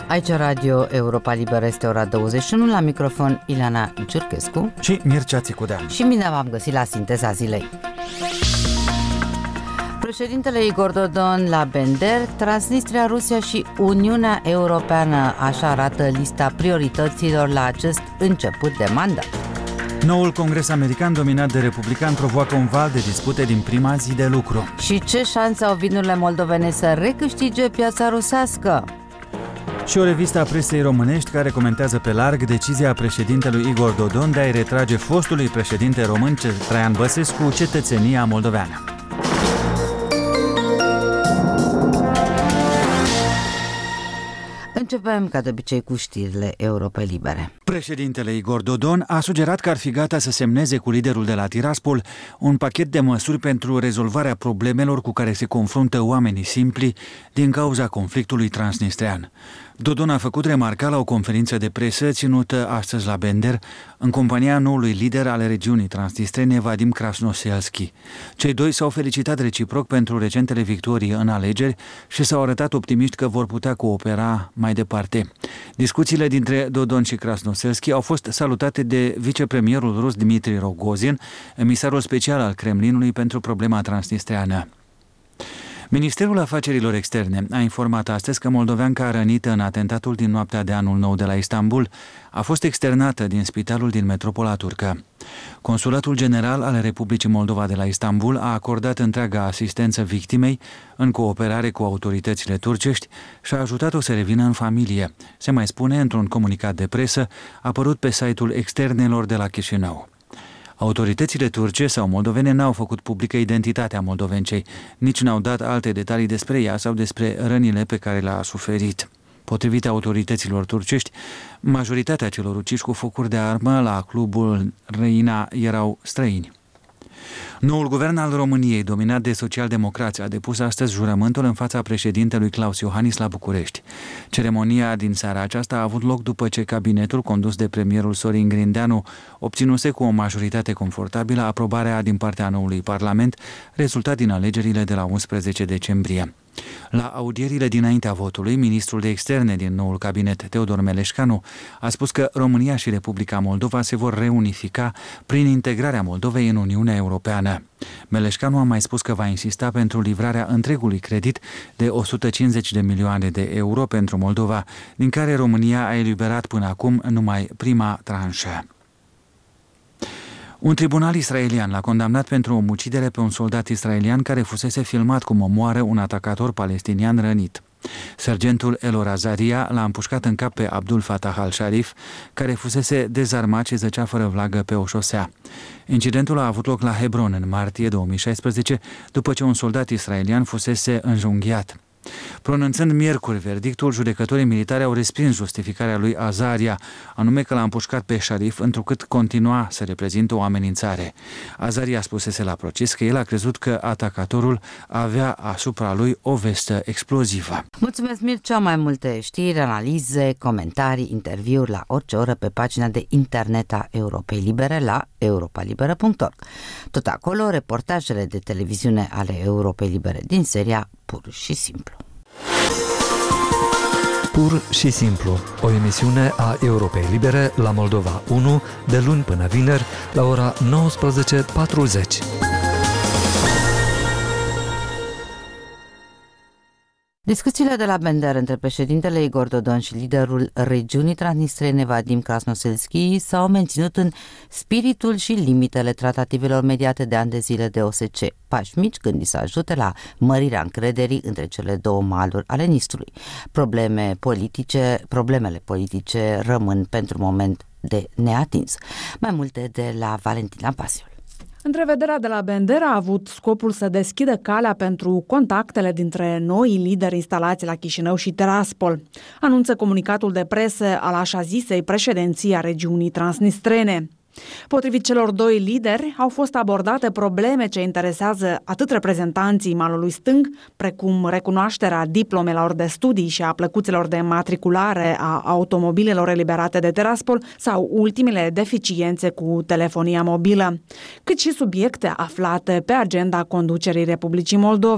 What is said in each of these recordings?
Aici Radio Europa Liberă, este ora 21, la microfon Ileana Ciurchescu și Mircea Țicudean. Și bine v-am găsit la Sinteza Zilei. Președintele Igor Dodon la Bender, Transnistria, Rusia și Uniunea Europeană, așa arată lista priorităților la acest început de mandat. Noul congres american dominat de republicani provoacă un val de dispute din prima zi de lucru. Și ce șanse au vinurile moldovene să recâștige piața rusească? Și o revistă a presei românești care comentează pe larg decizia președintelui Igor Dodon de a-i retrage fostului președinte român Traian Băsescu cetățenia moldoveană. Începem, ca de obicei, cu știrile Europei Libere. Președintele Igor Dodon a sugerat că ar fi gata să semneze cu liderul de la Tiraspol un pachet de măsuri pentru rezolvarea problemelor cu care se confruntă oamenii simpli din cauza conflictului transnistrean. Dodon a făcut remarca la o conferință de presă ținută astăzi la Bender, în compania noului lider ale regiunii transnistrene, Vadim Krasnoselski. Cei doi s-au felicitat reciproc pentru recentele victorii în alegeri și s-au arătat optimiști că vor putea coopera mai departe. Discuțiile dintre Dodon și Krasnoselski au fost salutate de vicepremierul rus Dmitri Rogozin, emisarul special al Kremlinului pentru problema transnistreană. Ministerul Afacerilor Externe a informat astăzi că moldoveanca rănită în atentatul din noaptea de Anul Nou de la Istanbul a fost externată din spitalul din metropola turcă. Consulatul General al Republicii Moldova de la Istanbul a acordat întreaga asistență victimei în cooperare cu autoritățile turcești și a ajutat-o să revină în familie, se mai spune într-un comunicat de presă apărut pe site-ul externelor de la Chișinău. Autoritățile turce sau moldovene n-au făcut publică identitatea moldovencei, nici n-au dat alte detalii despre ea sau despre rănile pe care le-a suferit. Potrivit autorităților turcești, majoritatea celor uciși cu focuri de armă la clubul Reina erau străini. Noul guvern al României, dominat de socialdemocrați, a depus astăzi jurământul în fața președintelui Claus Iohannis la București. Ceremonia din seara aceasta a avut loc după ce cabinetul condus de premierul Sorin Grindeanu obținuse cu o majoritate confortabilă aprobarea din partea noului Parlament, rezultat din alegerile de la 11 decembrie. La audierile dinaintea votului, ministrul de externe din noul cabinet, Teodor Meleșcanu, a spus că România și Republica Moldova se vor reunifica prin integrarea Moldovei în Uniunea Europeană. Meleșcanu a mai spus că va insista pentru livrarea întregului credit de 150 de milioane de euro pentru Moldova, din care România a eliberat până acum numai prima tranșă. Un tribunal israelian l-a condamnat pentru omucidere pe un soldat israelian care fusese filmat cum omoară un atacator palestinian rănit. Sergentul Elor Azaria l-a împușcat în cap pe Abdul Fatah al-Sharif, care fusese dezarmat și zăcea fără vlagă pe o șosea. Incidentul a avut loc la Hebron în martie 2016, după ce un soldat israelian fusese înjunghiat. Pronunțând miercuri verdictul, judecătorii militari au respins justificarea lui Azaria, anume că l-a împușcat pe Sharif întrucât continua să reprezinte o amenințare. Azaria spusese la proces că el a crezut că atacatorul avea asupra lui o vestă explozivă. Mulțumesc, Mircea! Mai multe știri, analize, comentarii, interviuri la orice oră pe pagina de internet a Europei Libere la europalibera.org. Tot acolo, reportajele de televiziune ale Europei Libere din seria Pur și Simplu. Pur și Simplu, o emisiune a Europei Libere la Moldova 1, de luni până vineri, la ora 19:40. Discuțiile de la Bender între președintele Igor Dodon și liderul regiunii transnistrene Vadim Krasnoselski s-au menținut în spiritul și limitele tratativelor mediate de ani de zile de OSCE, pași mici gândiți să ajute la mărirea încrederii între cele două maluri ale Nistrului. Problemele politice rămân pentru moment de neatins. Mai multe de la Valentina Pasiul. Întrevederea de la Bender a avut scopul să deschidă calea pentru contactele dintre noi lideri instalați la Chișinău și Tiraspol, anunță comunicatul de presă al așa zisei președinții a regiunii transnistrene. Potrivit celor doi lideri, au fost abordate probleme ce interesează atât reprezentanții malului stâng, precum recunoașterea diplomelor de studii și a plăcuțelor de matriculare a automobilelor eliberate de Tiraspol sau ultimele deficiențe cu telefonia mobilă, cât și subiecte aflate pe agenda conducerii Republicii Moldova.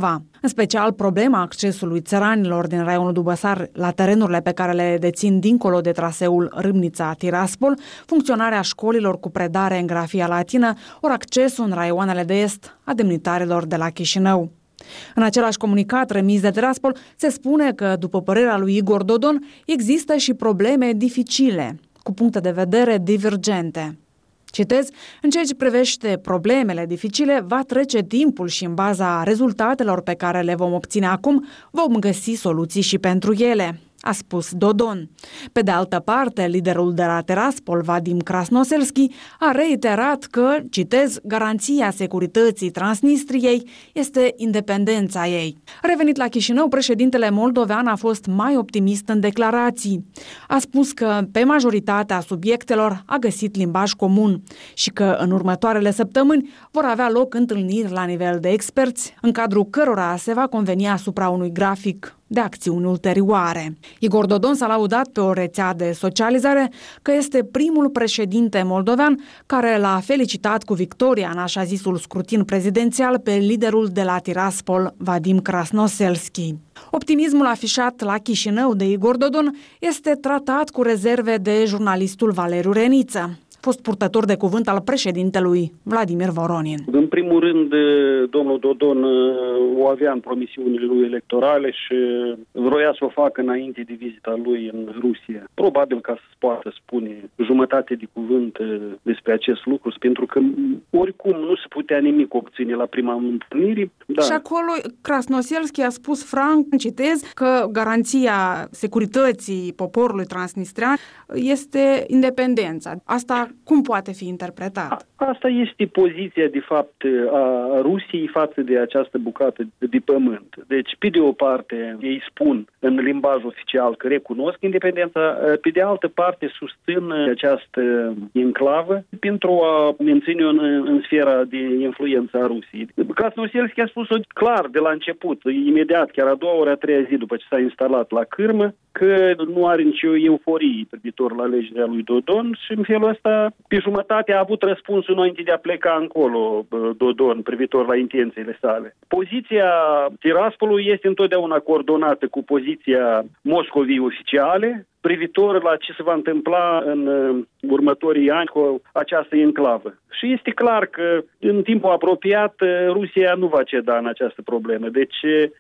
în special problema accesului țăranilor din raionul Dubăsar la terenurile pe care le dețin dincolo de traseul Râmnița-Tiraspol, funcționarea școlilor cu predare în grafia latină, ori accesul în raioanele de est a demnitarilor de la Chișinău. În același comunicat remis de Tiraspol se spune că, după părerea lui Igor Dodon, există și probleme dificile, cu puncte de vedere divergente. Citez, în ceea ce privește problemele dificile, va trece timpul și în baza rezultatelor pe care le vom obține acum, vom găsi soluții și pentru ele, a spus Dodon. Pe de altă parte, liderul de la Tiraspol, Vadim Krasnoselski, a reiterat că, citez, garanția securității Transnistriei este independența ei. Revenit la Chișinău, președintele moldovean a fost mai optimist în declarații. A spus că pe majoritatea subiectelor a găsit limbaj comun și că în următoarele săptămâni vor avea loc întâlniri la nivel de experți, în cadrul cărora se va conveni asupra unui grafic de acțiuni ulterioare. Igor Dodon s-a laudat pe o rețea de socializare că este primul președinte moldovean care l-a felicitat cu victoria în așa zisul scrutin prezidențial pe liderul de la Tiraspol, Vadim Krasnoselski. Optimismul afișat la Chișinău de Igor Dodon este tratat cu rezerve de jurnalistul Valeriu Reniță, fost purtător de cuvânt al președintelui Vladimir Voronin. În primul rând, domnul Dodon o avea în promisiunile lui electorale și vroia să o facă înainte de vizita lui în Rusia. Probabil ca să poată spune jumătate de cuvânt despre acest lucru, pentru că oricum nu se putea nimic obține la prima întâlnire. Da. Și acolo Krasnoselski a spus franc, citez, că garanția securității poporului transnistrean este independența. Asta cum poate fi interpretat? Asta este poziția, de fapt, a Rusiei față de această bucată de pământ. Deci, pe de o parte, ei spun în limbaj oficial că recunosc independența, pe de altă parte susțin această enclavă pentru a menține-o în sfera de influență a Rusiei. Krasnoselski a spus-o clar de la început, imediat, chiar a doua ori, a treia zi după ce s-a instalat la cârmă, că nu are nicio euforie privitor la alegerea lui Dodon și în felul ăsta, pe jumătate, a avut răspunsul înainte de a pleca încolo Dodon privitor la intențiile sale. Poziția Tiraspolului este întotdeauna coordonată cu poziția Moscovei oficiale privitor la ce se va întâmpla în următorii ani cu această enclavă. Și este clar că în timpul apropiat Rusia nu va ceda în această problemă. Deci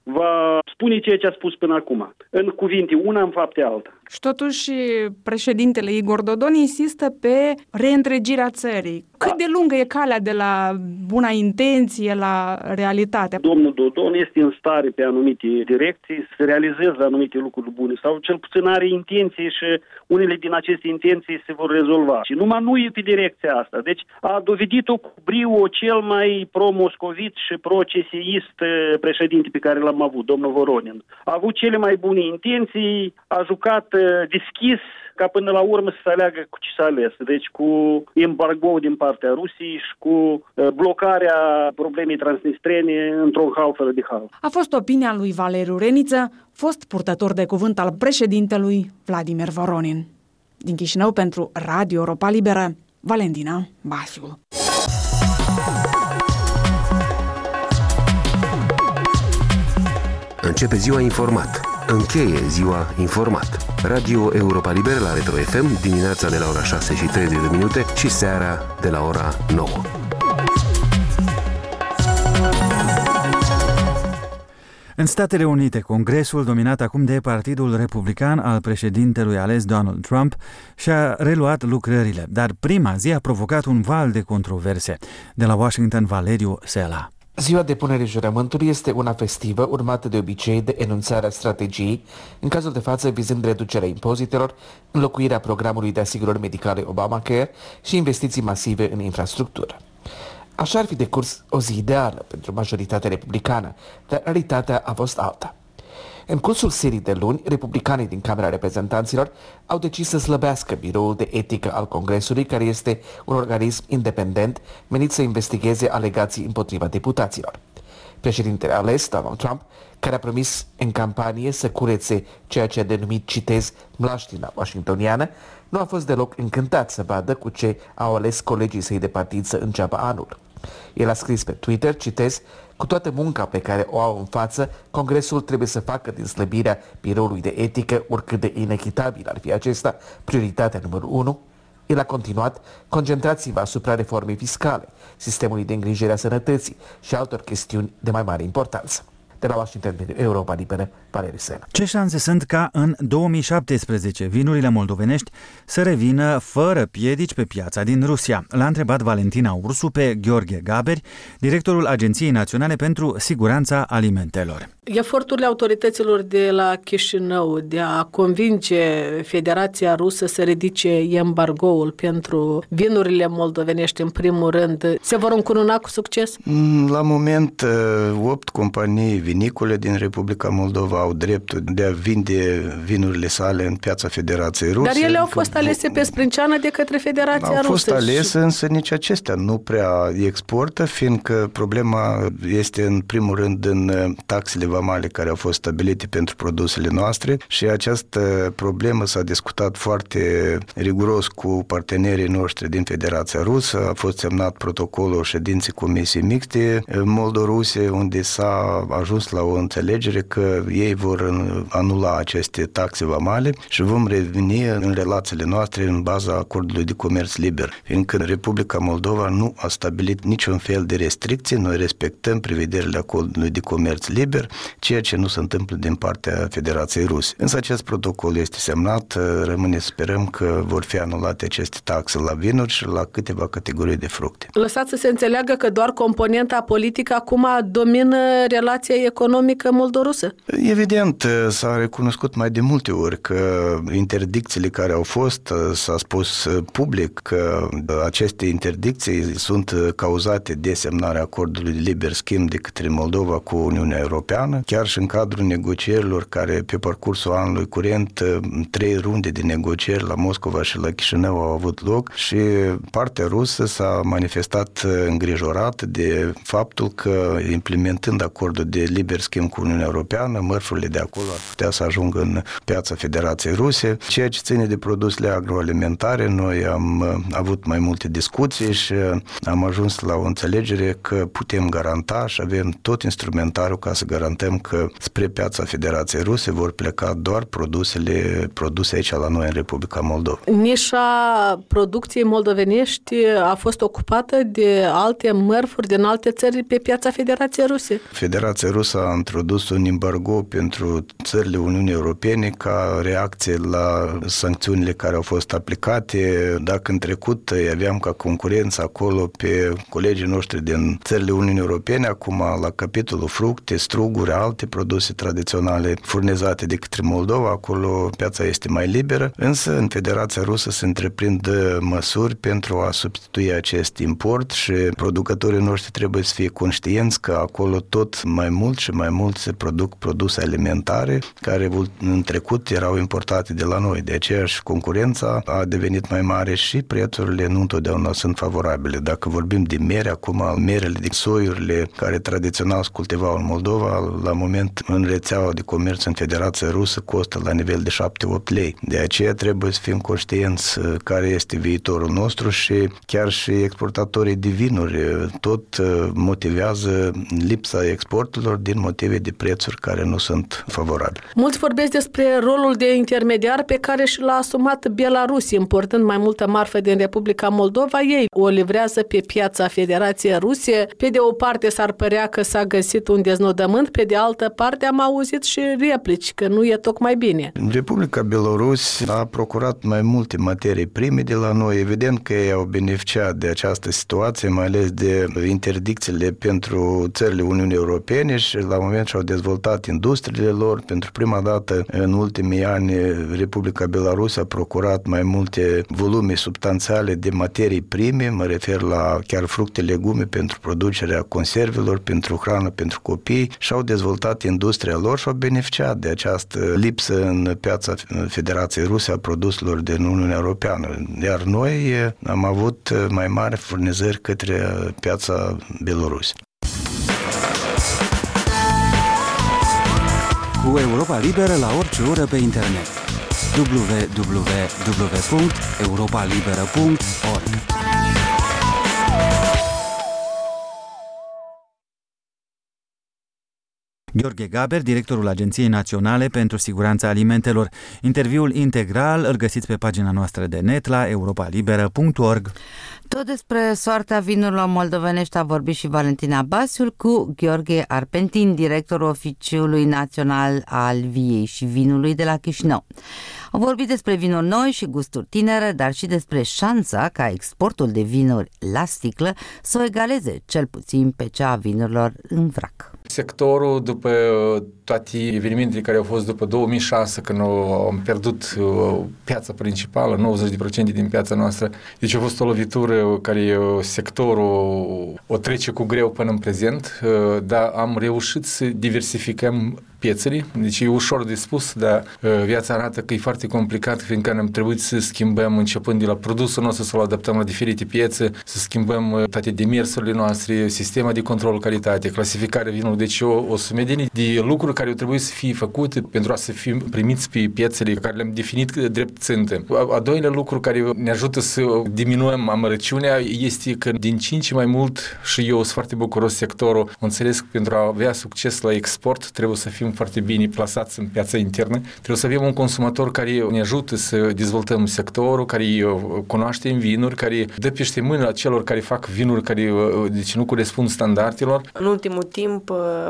va spune ceea ce a spus până acum. În cuvinte una, în fapte alta. Și totuși președintele Igor Dodon insistă pe reîntregirea țării. Cât de lungă e calea de la buna intenție la realitate? Domnul Dodon este în stare pe anumite direcții să realizeze anumite lucruri bune sau cel puțin are intenții și unele din aceste intenții se vor rezolva. Și numai nu e pe direcția asta. Deci a dovedit-o cu brio cel mai pro-moscovit și pro-ceseist președinte pe care l-am avut, domnul Voronin. A avut cele mai bune intenții, a jucat deschis ca până la urmă să se aleagă cu ce s-a ales. Deci cu embargo din partea Rusiei și cu blocarea problemei transnistrene într-un hal fără de hal. A fost opinia lui Valeriu Reniță, fost purtător de cuvânt al președintelui Vladimir Voronin. Din Chișinău pentru Radio Europa Liberă, Valentina Basiu. Începe ziua informat. Încheie ziua informat. Radio Europa Liberă la Retro FM dimineața de la ora 6:30 și seara de la ora 9. În Statele Unite, Congresul, dominat acum de Partidul Republican al președintelui ales Donald Trump, și-a reluat lucrările, dar prima zi a provocat un val de controverse. De la Washington, Valeriu Sela. Ziua depunerii jurământului este una festivă, urmată de obicei de enunțarea strategiei, în cazul de față vizând reducerea impozitelor, înlocuirea programului de asigurări medicale Obamacare și investiții masive în infrastructură. Așa ar fi decurs o zi ideală pentru majoritatea republicană, dar realitatea a fost alta. În cursul serii de luni, republicanii din Camera Reprezentanților au decis să slăbească biroul de etică al Congresului, care este un organism independent menit să investigheze alegații împotriva deputaților. Președintele ales, Donald Trump, care a promis în campanie să curețe ceea ce a denumit, citez, mlaștina washingtoniană, nu a fost deloc încântat să vadă cu ce au ales colegii săi de partid să înceapă anul. El a scris pe Twitter, citez, cu toată munca pe care o au în față, Congresul trebuie să facă din slăbirea biroului de etică, oricât de inechitabil ar fi acesta, prioritatea numărul 1. El a continuat, concentrați-vă asupra reformei fiscale, sistemului de îngrijire a sănătății și altor chestiuni de mai mare importanță. De la Washington, Europa Liberă, Valeriu Sena. Ce șanse sunt ca în 2017 vinurile moldovenești să revină fără piedici pe piața din Rusia? L-a întrebat Valentina Ursu pe Gheorghe Gaberi, directorul Agenției Naționale pentru Siguranța Alimentelor. Eforturile autorităților de la Chișinău de a convinge Federația Rusă să ridice embargoul pentru vinurile moldovenești, în primul rând, se vor încununa cu succes? La moment, 8 companii vinicole din Republica Moldova au dreptul de a vinde vinurile sale în piața Federației Ruse. Dar ele au fost alese pe sprânceană de către Federația Rusă. Au fost alese, însă nici acestea nu prea exportă, fiindcă problema este în primul rând în taxele vamale care au fost stabilite pentru produsele noastre și această problemă s-a discutat foarte riguros cu partenerii noștri din Federația Rusă. A fost semnat protocolul ședinței Comisiei Mixte Moldo-Ruse, unde s-a ajuns la o înțelegere că ei vor anula aceste taxe vamale și vom reveni în relațiile noastre în baza acordului de comerț liber. Fiindcă Republica Moldova nu a stabilit niciun fel de restricții, noi respectăm prevederile acordului de comerț liber, ceea ce nu se întâmplă din partea Federației Ruse. Însă acest protocol este semnat, rămâne să sperăm că vor fi anulate aceste taxe la vinuri și la câteva categorii de fructe. Lăsați să se înțeleagă că doar componenta politică acum domină relația economică moldorusă? Evident, s-a recunoscut mai de multe ori că interdicțiile care au fost, s-a spus public că aceste interdicții sunt cauzate de semnarea acordului de liber schimb de către Moldova cu Uniunea Europeană. Chiar și în cadrul negocierilor care pe parcursul anului curent 3 runde de negocieri la Moscova și la Chișinău au avut loc și partea rusă s-a manifestat îngrijorată de faptul că implementând acordul de liber schimb cu Uniunea Europeană, mărfurile de acolo ar putea să ajungă în piața Federației Ruse. Ceea ce ține de produsele agroalimentare, noi am avut mai multe discuții și am ajuns la o înțelegere că putem garanta și avem tot instrumentarul ca să garantăm că spre piața Federației Ruse vor pleca doar produse aici la noi în Republica Moldova. Nișa producției moldovenești a fost ocupată de alte mărfuri din alte țări pe piața Federației Ruse? Federația Rusă a introdus un embargo pentru țările Uniunii Europene ca reacție la sancțiunile care au fost aplicate. Dacă în trecut aveam ca concurență acolo pe colegii noștri din țările Uniunii Europene, acum la capitolul fructe, struguri, alte produse tradiționale furnizate de către Moldova, acolo piața este mai liberă, însă în Federația Rusă se întreprind măsuri pentru a substitui acest import și producătorii noștri trebuie să fie conștienți că acolo tot mai mult și mai mult se produc produse alimentare care în trecut erau importate de la noi. De aceea și concurența a devenit mai mare și prețurile nu întotdeauna sunt favorabile. Dacă vorbim de mere, acum merele de soiurile care tradițional se cultivau în Moldova, la moment în rețeaua de comerț în Federația Rusă costă la nivel de 7-8 lei. De aceea trebuie să fim conștienți care este viitorul nostru și chiar și exportatorii de vinuri tot motivează lipsa exporturilor din motive de prețuri care nu sunt favorabile. Mulți vorbesc despre rolul de intermediar pe care și l-a asumat Belarusia, importând mai multă marfă din Republica Moldova. Ei o livrează pe piața Federației Ruse. Pe de o parte s-ar părea că s-a găsit un deznodământ, pe de altă parte am auzit și replici că nu e tocmai bine. Republica Belarus a procurat mai multe materii prime de la noi. Evident că ei au beneficiat de această situație, mai ales de interdicțiile pentru țările Uniunii Europene și la moment și-au dezvoltat industriile lor. Pentru prima dată în ultimii ani Republica Belarus a procurat mai multe volume substanțiale de materii prime, mă refer la chiar fructe, legume pentru producerea conservelor, pentru hrană, pentru copii și au dezvoltat industria lor și au beneficiat de această lipsă în piața Federației Ruse a produselor din Uniunea Europeană. Iar noi am avut mai mari furnizări către piața Belarus. Cu Europa Liberă la orice oră pe internet. www.europalibera.org Gheorghe Gaber, directorul Agenției Naționale pentru Siguranța Alimentelor. Interviul integral îl găsiți pe pagina noastră de net la europalibera.org. Tot despre soarta vinurilor moldovenești a vorbit și Valentina Basiul cu Gheorghe Arpentin, directorul Oficiului Național al Viei și Vinului de la Chișinău. Au vorbit despre vinuri noi și gusturi tinere, dar și despre șansa ca exportul de vinuri la sticlă să o egaleze cel puțin pe cea a vinurilor în vrac. Sectorul, după toate evenimentele care au fost după 2006, când am pierdut piața principală, 90% din piața noastră, deci a fost o lovitură care sectorul o trece cu greu până în prezent, dar am reușit să diversificăm piețele, deci e ușor de spus, dar viața arată că e foarte complicat, fiindcă am trebuit să schimbăm începând de la produsul nostru, să-l adaptăm la diferite piețe, să schimbăm toate demersurile noastre, sistema de control calitate, clasificarea vinului, deci o sumedenie de lucruri care au trebuit să fie făcute pentru a să fim primiți pe piețele care le-am definit drept țintă. A doilea lucru care ne ajută să diminuăm amărăciunea este că din ce în ce mai mult, și eu sunt foarte bucuros sectorul, înțeles că pentru a avea succes la export trebuie să fim foarte bine plasați în piața internă. Trebuie să avem un consumator care ne ajută să dezvoltăm sectorul, care cunoaște în vinuri, care dă peste mână la celor care fac vinuri care deci nu corespund standardelor. În ultimul timp,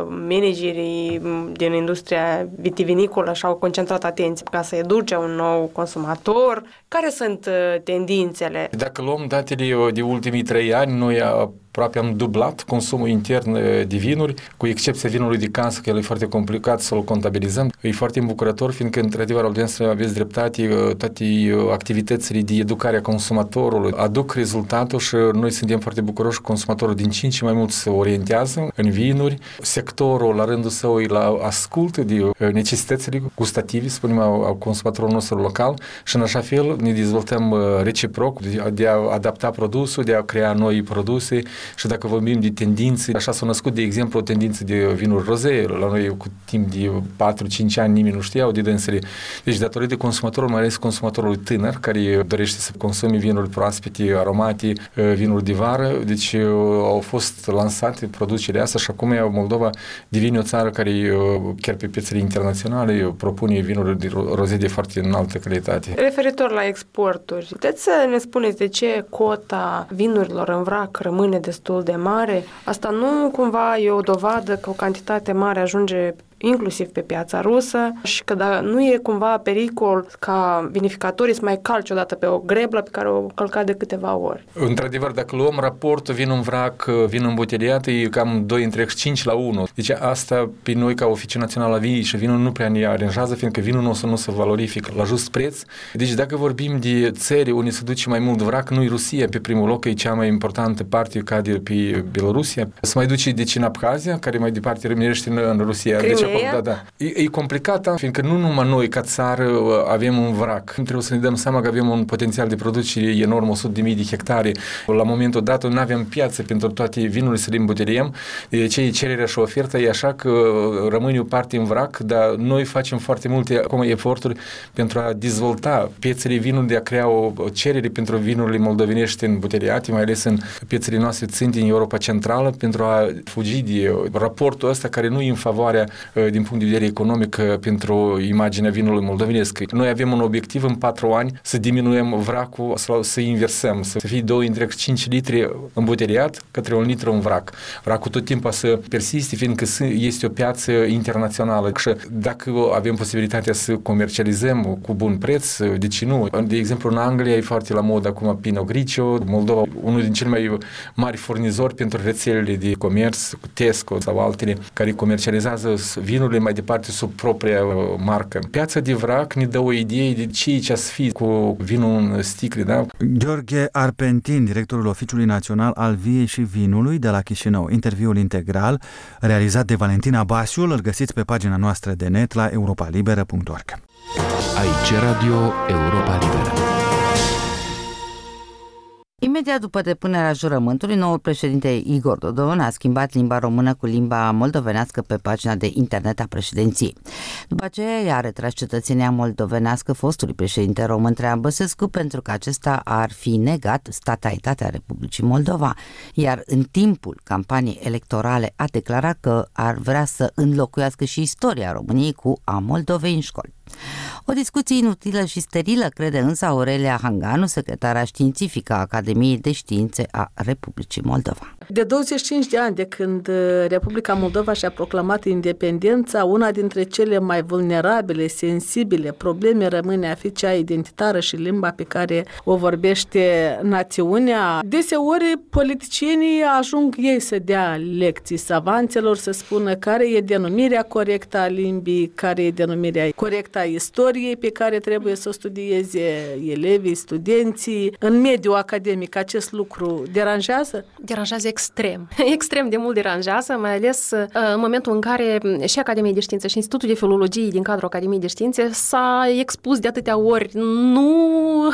managerii din industria vitivinicolă și-au concentrat atenția ca să educe un nou consumator. Care sunt tendințele? Dacă luăm datele de ultimii 3 ani, noi aproape am dublat consumul intern de vinuri, cu excepția vinului de casă, că el e foarte complicat să-l contabilizăm. E foarte îmbucurător, fiindcă, într-adevăr, audiență, aveți dreptate, toate activitățile de educare a consumatorului aduc rezultatul și noi suntem foarte bucuroși că consumatorul din ce în ce mai mult se orientează în vinuri. Sectorul, la rândul său, ascultă de necesitățile gustative, spunem, al consumatorului nostru local și, în așa fel, ne dezvoltăm reciproc de a adapta produsul, de a crea noi produse. Și dacă vorbim de tendințe, așa s-a născut, de exemplu, o tendință de vinuri rozee. La noi, cu timp de 4-5 ani, nimeni nu știau de dânsele. Deci, datorită consumatorului, mai ales consumatorului tânăr, care dorește să consume vinuri proaspete, aromate, vinuri de vară, deci au fost lansate producerea asta și acum Moldova devine o țară care, chiar pe piețele internaționale, propune vinuri de rozee de foarte înaltă calitate. Referitor la exporturi, puteți să ne spuneți de ce cota vinurilor în vrac rămâne destul de mare? Asta nu cumva e o dovadă că o cantitate mare ajunge inclusiv pe piața rusă și că nu e cumva pericol ca vinificatorii să mai calce odată pe o greblă pe care o călca de câteva ori. Într-adevăr, dacă luăm raportul vin în vrac, vin îmbuteliat, e cam 2,5:1. Deci asta pe noi ca Oficiul Național al Vinului și vinul nu prea ne aranjează, fiindcă vinul nostru nu se valorifică la just preț. Deci dacă vorbim de țări unde se duce mai mult vrac, nu e Rusia pe primul loc, e cea mai importantă parte, cade pe Belarusia. Se mai duce deci în Abhazia, care mai departe rămânește în Rusia. Deci, da. E complicat, fiindcă nu numai noi ca țară avem un vrac. Trebuie să ne dăm seama că avem un potențial de producție enorm, 100.000 de hectare. La momentul dat nu avem piață pentru toate vinurile să le îmbuteliem. Ce e cererea și oferta, e așa că rămâne o parte în vrac, dar noi facem foarte multe acum eforturi pentru a dezvolta piețele vinului, de a crea o cerere pentru vinurile moldovenești îmbuteliate, mai ales în piețele noastre ținte în Europa Centrală, pentru a fugi de raportul ăsta care nu e în favoarea din punct de vedere economic pentru imaginea vinului moldovenesc. Noi avem un obiectiv în 4 ani să diminuăm vracul sau să inversăm, să fie 2,5 litri îmbuteliat către 1 litru în vrac. Vracul tot timpul să persiste, fiindcă este o piață internațională și dacă avem posibilitatea să comercializăm cu bun preț, de ce nu? De exemplu, în Anglia e foarte la mod acum Pinot Grigio, Moldova, unul din cei mai mari furnizori pentru rețelele de comerț, Tesco sau altele, care comercializează vinurile mai departe sub propria marcă. Piața de vrac ne dă o idee de ce să fie cu vinul în sticle, da? Gheorghe Arpentin, directorul Oficiului Național al Viei și Vinului de la Chișinău. Interviul integral realizat de Valentina Basiul îl găsiți pe pagina noastră de net la europalibera.org. Aici Radio Europa Liberă. Imediat după depunerea jurământului, noul președinte Igor Dodon a schimbat limba română cu limba moldovenească pe pagina de internet a președinției. După aceea i-a retras cetățenia moldovenească fostului președinte român Traian Băsescu pentru că acesta ar fi negat statalitatea Republicii Moldova, iar în timpul campaniei electorale a declarat că ar vrea să înlocuiască și istoria României cu a Moldovei în școli. O discuție inutilă și sterilă, crede însă Aurelia Hanganu, secretara științifică a Academiei de Științe a Republicii Moldova. De 25 de ani de când Republica Moldova și-a proclamat independența, una dintre cele mai vulnerabile, sensibile probleme rămâne a fi cea identitară și limba pe care o vorbește națiunea. Deseori politicienii ajung ei să dea lecții savanților, să spună care e denumirea corectă a limbii, care e denumirea corectă a istoriei pe care trebuie să o studieze elevii, studenții. În mediul academic acest lucru deranjează? Deranjează extrem. Extrem de mult deranjează, mai ales în momentul în care și Academia de Științe și Institutul de Filologie din cadrul Academiei de Științe s-a expus de atâtea ori. Nu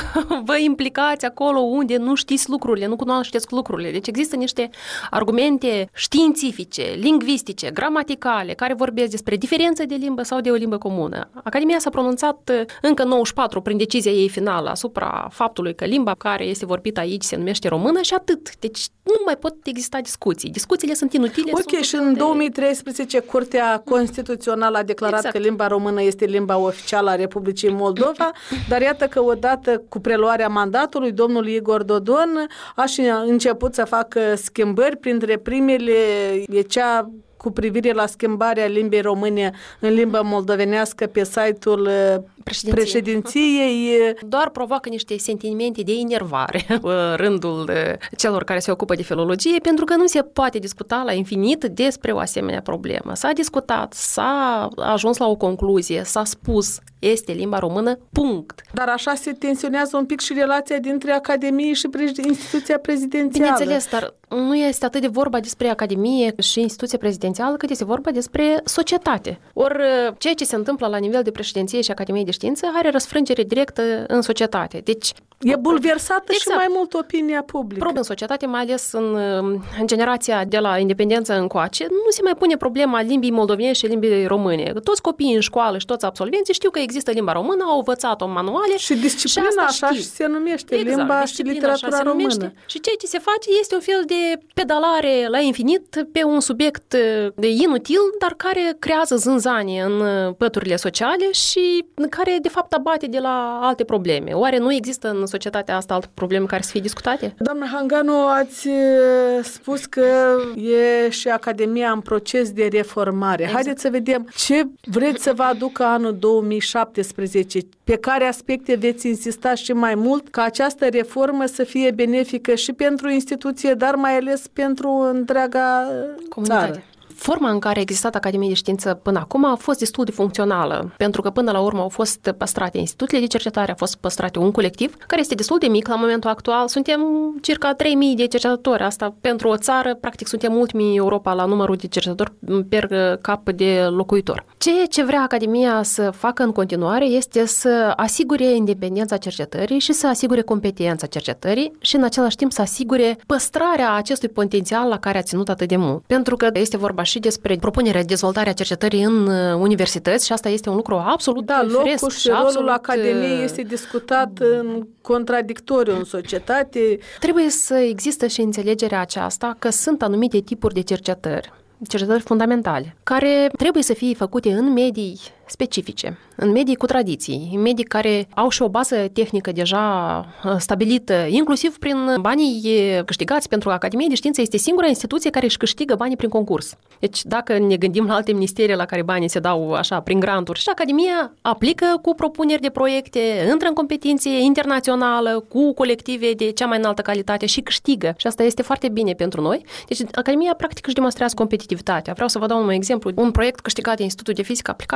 vă implicați acolo unde nu știți lucrurile, nu cunoașteți lucrurile. Deci există niște argumente științifice, lingvistice, gramaticale, care vorbesc despre diferență de limbă sau de o limbă comună. Academia s-a pronunțat încă 94 prin decizia ei finală asupra faptului că limba care este vorbită aici se numește română și atât. Deci nu mai pot exista discuții. Discuțiile sunt inutile. Ok, și în 2013 Curtea Constituțională a declarat că limba română este limba oficială a Republicii Moldova, dar iată că odată cu preluarea mandatului, domnul Igor Dodon a și început să facă schimbări, printre primele e cea cu privire la schimbarea limbii române în limba moldovenească pe site-ul președinției. Doar provoacă niște sentimente de enervare în rândul celor care se ocupă de filologie, pentru că nu se poate discuta la infinit despre o asemenea problemă. S-a discutat, s-a ajuns la o concluzie, s-a spus, este limba română, punct. Dar așa se tensionează un pic și relația dintre Academie și instituția prezidențială. Bineînțeles, dar nu este atât de vorba despre Academie și instituția prezidențială, cât este vorba despre societate. Ori ceea ce se întâmplă la nivel de președinție și Academie de Știință are răsfrângere directă în societate. Deci e bulversată și mai mult opinia publică. În societate, mai ales în generația de la independență încoace, nu se mai pune problema limbii moldovenești și limbii române. Toți copiii în școală și toți absolvenții știu că există limba română, au învățat-o în manuale. Și disciplina așa și se numește, limba și literatura română. Și ceea ce se face este un fel de pedalare la infinit pe un subiect inutil, dar care creează zânzanie în păturile sociale și care, de fapt, abate de la alte probleme. Oare nu există în societatea asta alte probleme care să fie discutate? Doamna Hanganu, ați spus că e și Academia în proces de reformare. Exact. Haideți să vedem ce vreți să vă aducă anul 2017, pe care aspecte veți insista și mai mult ca această reformă să fie benefică și pentru instituție, dar mai ales pentru întreaga comunitate. Țară. Forma în care a existat Academia de Știință până acum a fost destul de funcțională, pentru că până la urmă au fost păstrate institutele de cercetare, a fost păstrate un colectiv, care este destul de mic la momentul actual. Suntem circa 3.000 de cercetători. Asta pentru o țară, practic suntem ultimii în Europa la numărul de cercetători per cap de locuitor. Ceea ce vrea Academia să facă în continuare este să asigure independența cercetării și să asigure competența cercetării și în același timp să asigure păstrarea acestui potențial la care a ținut atât de mult. Pentru că este vorba și despre propunerea de dezvoltare a cercetării în universități și asta este un lucru absolut firesc. Locul și rolul Academiei este discutat în contradictoriu în societate. Trebuie să există și înțelegerea aceasta că sunt anumite tipuri de cercetări fundamentale, care trebuie să fie făcute în medii specifice, în medii cu tradiții, în medii care au și o bază tehnică deja stabilită, inclusiv prin banii câștigați, pentru că Academia de Știință este singura instituție care își câștigă banii prin concurs. Deci dacă ne gândim la alte ministerii la care banii se dau așa prin granturi, și Academia aplică cu propuneri de proiecte, intră în competiție internațională cu colective de cea mai înaltă calitate și câștigă. Și asta este foarte bine pentru noi. Deci Academia practic își demonstrează competitivitatea. Vreau să vă dau un exemplu. Un proiect câștigat de Institutul de Fizică Aplicată de aproximativ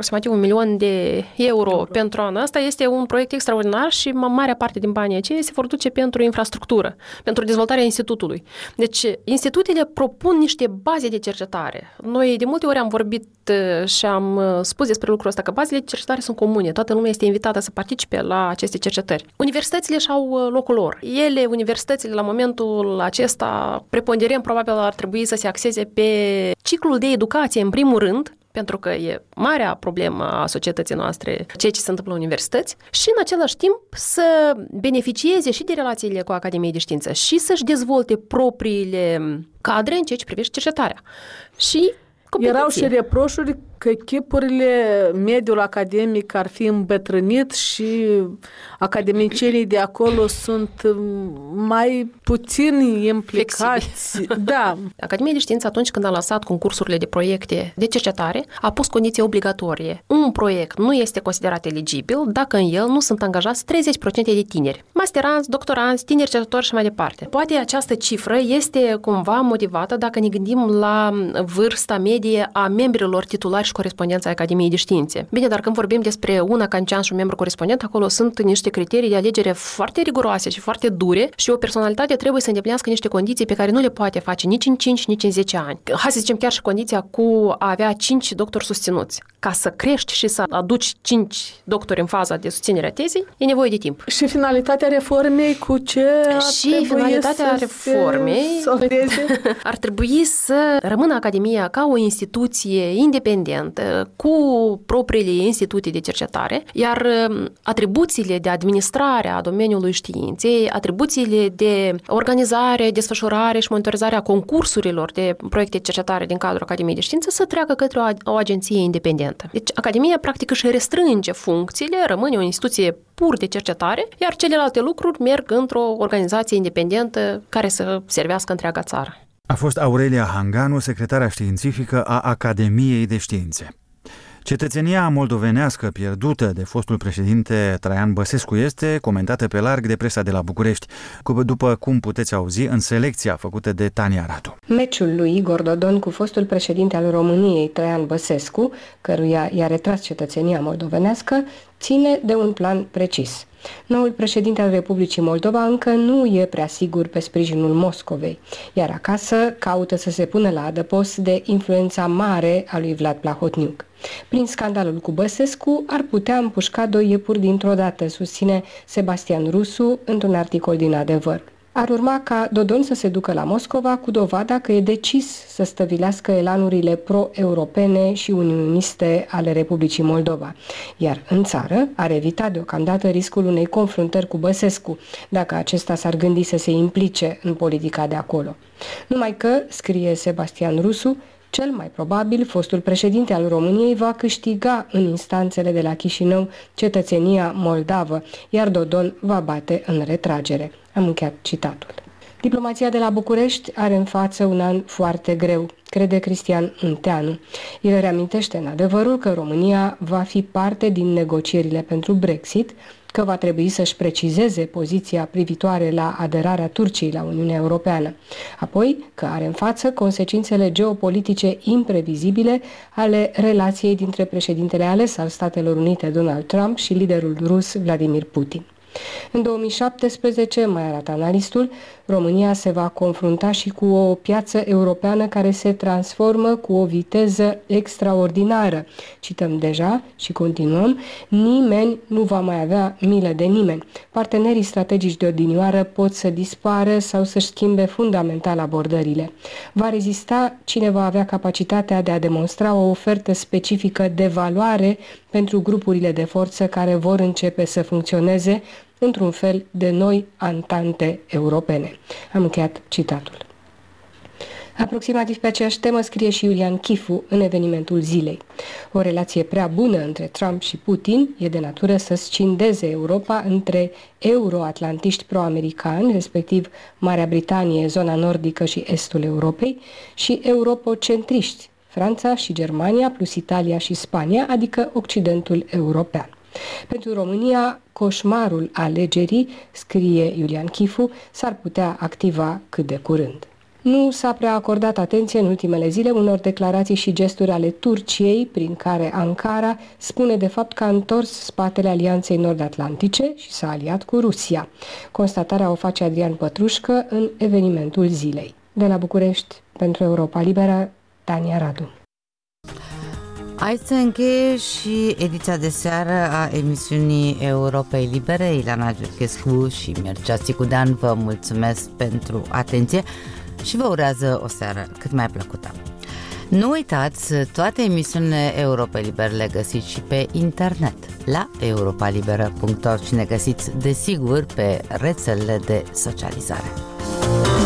aproximativ 1 milion de euro pentru anul ăsta. Este un proiect extraordinar și marea parte din banii aceia se vor duce pentru infrastructură, pentru dezvoltarea institutului. Deci, institutele propun niște baze de cercetare. Noi de multe ori am vorbit și am spus despre lucrul ăsta, că bazele de cercetare sunt comune. Toată lumea este invitată să participe la aceste cercetări. Universitățile și-au locul lor. Universitățile, la momentul acesta, preponderent, probabil ar trebui să se axeze pe ciclul de educație, în primul rând, pentru că e marea problemă a societății noastre, ceea ce se întâmplă în universități, și în același timp să beneficieze și de relațiile cu Academiei de Știință și să-și dezvolte propriile cadre în ceea ce privește cercetarea. Și erau și reproșuri că echipurile, mediul academic ar fi îmbătrânit și academicienii de acolo sunt mai puțin implicați. Da. Academia de Știință, atunci când a lansat concursurile de proiecte de cercetare, a pus condiții obligatorie. Un proiect nu este considerat eligibil dacă în el nu sunt angajați 30% de tineri. Masteranți, doctoranți, tineri cercetători și mai departe. Poate această cifră este cumva motivată dacă ne gândim la vârsta medie a membrilor titulari și corespondenți ai Academiei de Științe. Bine, dar când vorbim despre un acancean și un membru corespondent, acolo sunt niște criterii de alegere foarte riguroase și foarte dure și o personalitate trebuie să îndeplinească niște condiții pe care nu le poate face nici în 5, nici în 10 ani. Hai să zicem chiar și condiția cu a avea 5 doctori susținuți. Ca să crești și să aduci 5 doctori în faza de susținere a tezei, e nevoie de timp. Și finalitatea reformei cu ce și finalitatea reformei ar trebui să rămână Academia ca o instituție independentă, cu propriile instituții de cercetare, iar atribuțiile de administrare a domeniului științei, atribuțiile de organizare, desfășurare și monitorizare a concursurilor de proiecte de cercetare din cadrul Academiei de Știință să treacă către o agenție independentă. Deci Academia practic își restrânge funcțiile, rămâne o instituție pur de cercetare, iar celelalte lucruri merg într-o organizație independentă care să servească întreaga țară. A fost Aurelia Hanganu, secretara științifică a Academiei de Științe. Cetățenia moldovenească pierdută de fostul președinte Traian Băsescu este comentată pe larg de presa de la București, după cum puteți auzi în selecția făcută de Tania Radu. Meciul lui Igor Dodon cu fostul președinte al României, Traian Băsescu, căruia i-a retras cetățenia moldovenească, ține de un plan precis. Noul președinte al Republicii Moldova încă nu e prea sigur pe sprijinul Moscovei, iar acasă caută să se pună la adăpost de influența mare a lui Vlad Plahotniuc. Prin scandalul cu Băsescu ar putea împușca 2 iepuri dintr-o dată, susține Sebastian Rusu într-un articol din Adevăr. Ar urma ca Dodon să se ducă la Moscova cu dovada că e decis să stăvilească elanurile pro-europene și unioniste ale Republicii Moldova, iar în țară ar evita deocamdată riscul unei confruntări cu Băsescu, dacă acesta s-ar gândi să se implice în politica de acolo. Numai că, scrie Sebastian Rusu, cel mai probabil, fostul președinte al României va câștiga în instanțele de la Chișinău cetățenia moldavă, iar Dodon va bate în retragere. Am încheiat citatul. Diplomația de la București are în față un an foarte greu, crede Cristian Unteanu. El reamintește în Adevărul că România va fi parte din negocierile pentru Brexit, că va trebui să-și precizeze poziția privitoare la aderarea Turciei la Uniunea Europeană. Apoi că are în față consecințele geopolitice imprevizibile ale relației dintre președintele ales al Statelor Unite Donald Trump și liderul rus Vladimir Putin. În 2017, mai arată analistul, România se va confrunta și cu o piață europeană care se transformă cu o viteză extraordinară. Cităm deja și continuăm, nimeni nu va mai avea milă de nimeni. Partenerii strategici de odinioară pot să dispară sau să-și schimbe fundamental abordările. Va rezista cine va avea capacitatea de a demonstra o ofertă specifică de valoare pentru grupurile de forță care vor începe să funcționeze într-un fel de noi antante europene. Am încheiat citatul. Aproximativ pe aceeași temă scrie și Iulian Chifu în evenimentul zilei. O relație prea bună între Trump și Putin e de natură să scindeze Europa între euroatlantiști pro-americani, respectiv Marea Britanie, zona nordică și estul Europei, și europocentriști, Franța și Germania plus Italia și Spania, adică Occidentul european. Pentru România, coșmarul alegerii, scrie Iulian Chifu, s-ar putea activa cât de curând. Nu s-a prea acordat atenție în ultimele zile unor declarații și gesturi ale Turciei, prin care Ankara spune de fapt că a întors spatele Alianței Nord-Atlantice și s-a aliat cu Rusia. Constatarea o face Adrian Pătrușcă în evenimentul zilei. De la București, pentru Europa Liberă, Tania Radu. Aici se încheie și ediția de seară a emisiunii Europei Libere. Ilana Giurchescu și Mircea Țicudean vă mulțumesc pentru atenție și vă urează o seară cât mai plăcută. Nu uitați, toate emisiunile Europei Libere le găsiți și pe internet la europalibera.org și ne găsiți desigur pe rețelele de socializare.